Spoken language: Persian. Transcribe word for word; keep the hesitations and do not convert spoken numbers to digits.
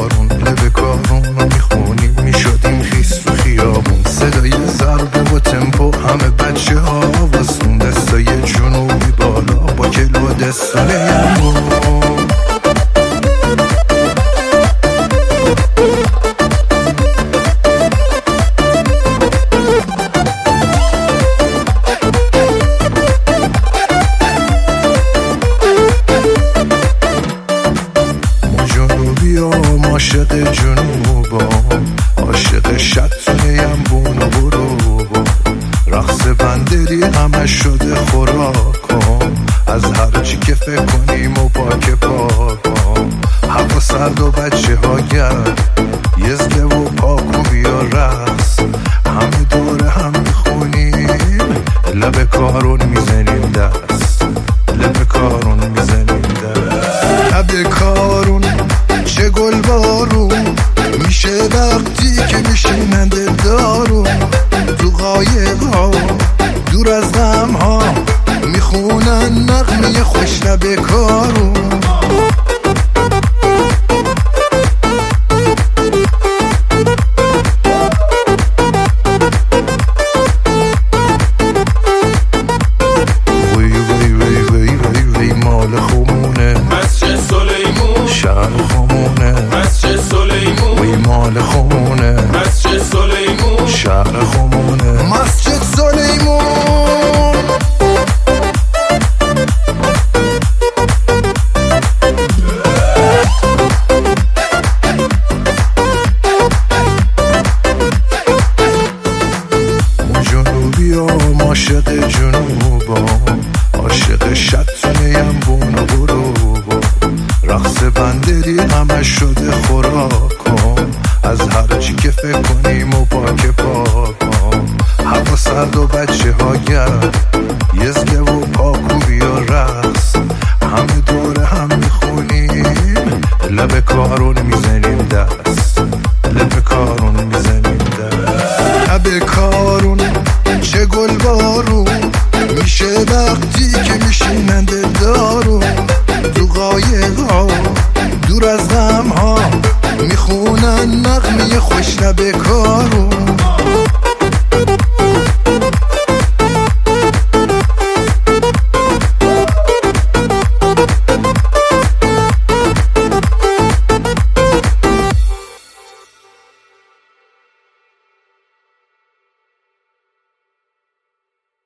کارون لب کارون رو میخونیم میشدیم خیس تو خیابون صدای ضربه و تمپو همه بچه ها واسون دستای جنوبی بالا با کلو دستانه عاشق جنوبا عاشق شطونیم بونو برو رقص بندری همه شده خوراکم از هرچی که فکر کنیم و پاک پاکم هوا سرد و بچه ها گرد یزده و پاک و بیا رقص همه دوره هم میخونیم لب کارون میزنیم دست لب کارون میزنیم دست لب کارون چه گل بارون میشه وقتی که میشیننده دارون تو قایق ها دور از غم ها میخونن نغمه خوش لب کارون وی وی وی وی وی وی مال خمونه مسجد سلیمون شهر خمونه مسجد سلیمون وی مال خمونه مسجد سلیمون شهر خمونه مسجد سلیمون جنوبی ها عاشق جنوبا عاشق شطونیم بونو برو رقص بندری همه شده خوراکم از هرچی که فکر کنیم و پاک پاکم هوا سرد و بچه ها گرد یزده و پاک و بیا رقص همه دوره هم میخونیم لب کارون میزنیم دست لب کارون میزنیم دست لب کارون چه گل بارون میشه وقت